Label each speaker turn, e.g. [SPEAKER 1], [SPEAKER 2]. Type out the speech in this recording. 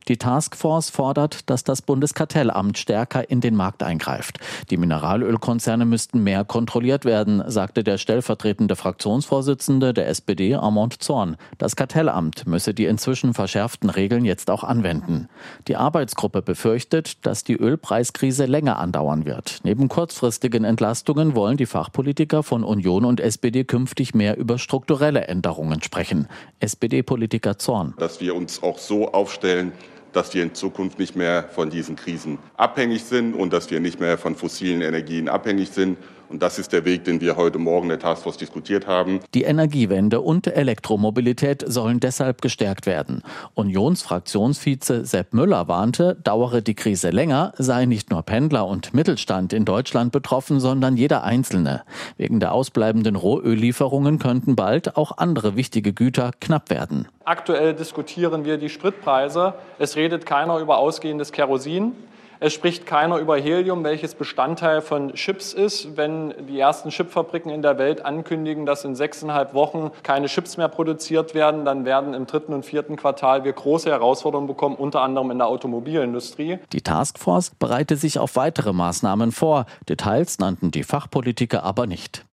[SPEAKER 1] Die Taskforce fordert, dass das Bundeskartellamt stärker in den Markt eingreift. Die Mineralölkonzerne müssten mehr kontrolliert werden, sagte der stellvertretende Fraktionsvorsitzende der SPD, Armand Zorn. Das Kartellamt müsse die inzwischen verschärften Regeln jetzt auch anwenden. Die Arbeitsgruppe befürchtet, dass die Ölpreiskrise länger andauern wird. Neben kurzfristigen Entlastungen wollen die Fachpolitiker von Union und SPD künftig mehr über strukturelle Änderungen sprechen. SPD-Politiker Zorn.
[SPEAKER 2] Dass wir uns auch so aufstellen, dass wir in Zukunft nicht mehr von diesen Krisen abhängig sind und dass wir nicht mehr von fossilen Energien abhängig sind. Und das ist der Weg, den wir heute Morgen in der Taskforce diskutiert haben.
[SPEAKER 1] Die Energiewende und Elektromobilität sollen deshalb gestärkt werden. Unionsfraktionsvize Sepp Müller warnte, dauere die Krise länger, seien nicht nur Pendler und Mittelstand in Deutschland betroffen, sondern jeder Einzelne. Wegen der ausbleibenden Rohöllieferungen könnten bald auch andere wichtige Güter knapp werden.
[SPEAKER 3] Aktuell diskutieren wir die Spritpreise. Es redet keiner über ausgehendes Kerosin. Es spricht keiner über Helium, welches Bestandteil von Chips ist. Wenn die ersten Chipfabriken in der Welt ankündigen, dass in 6,5 Wochen keine Chips mehr produziert werden, dann werden im 3. und 4. Quartal wir große Herausforderungen bekommen, unter anderem in der Automobilindustrie.
[SPEAKER 1] Die Taskforce bereite sich auf weitere Maßnahmen vor. Details nannten die Fachpolitiker aber nicht.